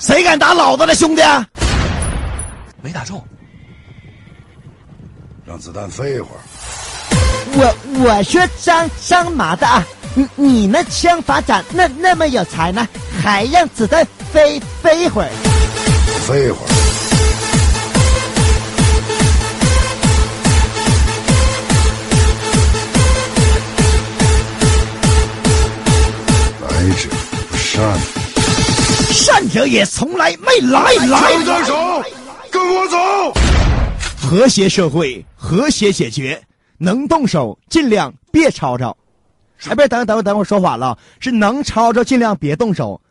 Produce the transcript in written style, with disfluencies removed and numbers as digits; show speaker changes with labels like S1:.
S1: 谁敢打老子的兄弟？
S2: 没打中。
S3: 让子弹飞一会儿。
S4: 我说张麻的啊，你那枪法咋那么有才呢？还让子弹飞一会儿？
S3: 飞一会儿。来者不善，
S1: 善者也从来没来。
S3: 枪在手，跟我走。
S1: 和谐社会，和谐解决。能动手尽量别吵吵。哎，别等会儿说反了，是能吵吵尽量别动手，